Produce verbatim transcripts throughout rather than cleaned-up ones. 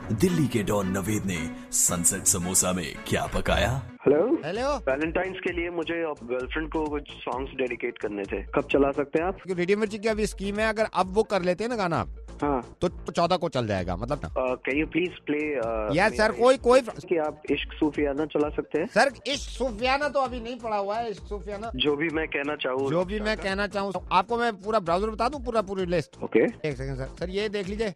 दिल्ली के डॉन नवेद ने सनसेट समोसा में क्या पकाया? हेलो हेलो, वैलेंटाइंस के लिए मुझे गर्लफ्रेंड को कुछ सॉन्ग्स डेडिकेट करने थे। कब चला सकते हैं आप? रेडियो मिर्ची की अभी स्कीम है, अगर अब वो कर लेते हैं ना गाना हाँ तो चौदह को चल जाएगा, मतलब ना। Can you please play? Yes sir, कोई कोई कि आप इश्क सूफियाना चला सकते हैं? सर इश्क सूफियाना तो अभी नहीं पड़ा हुआ है। इश्क सूफियाना जो भी मैं कहना चाहूँ जो भी मैं कहना चाहूँ आपको, मैं पूरा ब्राउजर बता दूं, पूरा पूरी लिस्ट। ओके एक सेकंड सर, सर ये देख लीजिए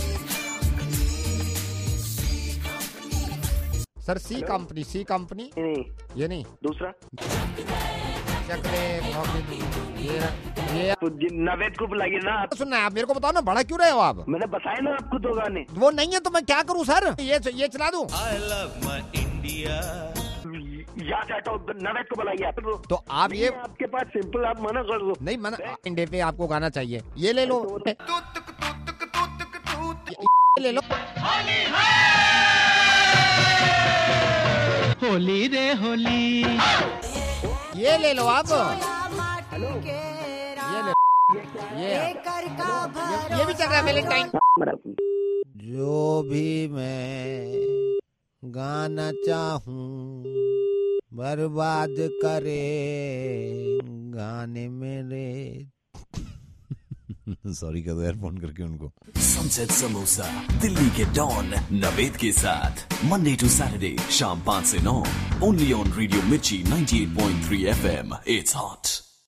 sir. C company, C company नहीं, ये नहीं, दूसरा चकले ये ये तो नवेद को बुलाइए ना। सुनना है आप, मेरे को बताओ ना, बड़ा क्यों रहे हो आप? मैंने बताया ना आपको दो गाने। वो नहीं है तो मैं क्या करूं सर? ये ये चला दूं? I love my India. या चाहता हूँ नवेद को बुलाइए आप। तो आप ये आपके पास सिंपल, आप मना कर दो। नहीं, मना इंडे पे आपको गाना चाहिए, ये ले लो, ले लो। होली रे होली, ये ले लो आप। हेलो ये ले, ये ये, ये भी चल रहा है वैलेंटाइन। जो भी मैं गाना चाहूं बर्बाद करे गाने मेरे। सॉरी कर दो यार फोन करके उनको। सनसेट समोसा दिल्ली के डॉन नवेद के साथ मंडे टू सैटरडे शाम पाँच से नौ only on radio Mirchi ninety eight point three F M. It's hot.